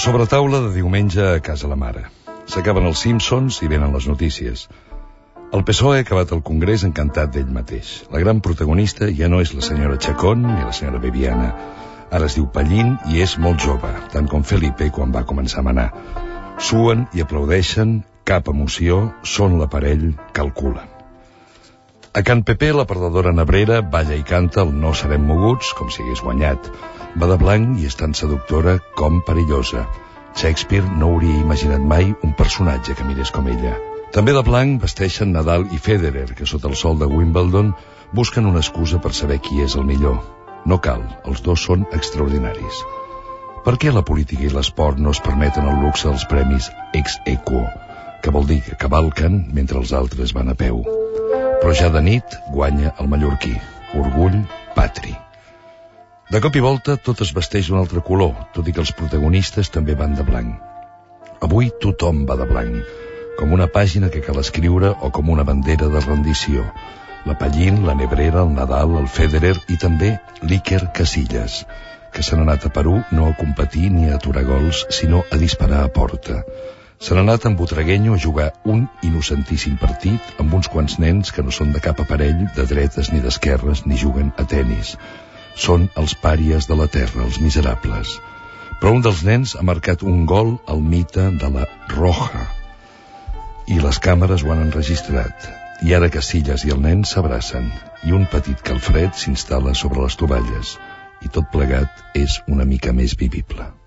Sobretaula de diumenge a casa la mare. S'acaben els Simpsons i venen les notícies. El PSOE ha acabat el Congrés encantat d'ell mateix. La gran protagonista ja no és la senyora Chacón ni la senyora Viviana. Ara es diu Pallín i és molt jove, tant com Felipe quan va començar a manar. Suen i aplaudeixen, cap emoció, són l'aparell, calculen. A Can Pepé, la perdedora nebrera balla i canta el No serem moguts, com si hagués guanyat. Va de blanc i és tan seductora com perillosa. Shakespeare no hauria imaginat mai un personatge que mirés com ella. També de blanc vesteixen Nadal i Federer, que sota el sol de Wimbledon busquen una excusa per saber qui és el millor. No cal, els dos són extraordinaris. Per què la política i l'esport no es permeten el luxe dels premis ex aequo, que vol dir que cavalquen mentre els altres van a peu? Però ja de nit guanya el mallorquí. Orgull patri. De cop i volta tot es vesteix d'un altre color, tot i que els protagonistes també van de blanc. Avui tothom va de blanc, com una pàgina que cal escriure o com una bandera de rendició. La Pallín, la Nebrera, el Nadal, el Federer i també l'Iker Casillas, que s'han anat a Perú no a competir ni a aturar gols, sinó a disparar a porta. S'han anat amb Butragueño a jugar un innocentíssim partit amb uns quants nens que no són de cap aparell, de dretes ni d'esquerres, ni juguen a tenis. Són els pàries de la terra, els miserables. Però un dels nens ha marcat un gol al mite de la Roja. I les càmeres ho han enregistrat. I ara Casillas i el nen s'abracen. I un petit calfred s'instal·la sobre les tovalles. I tot plegat és una mica més vivible.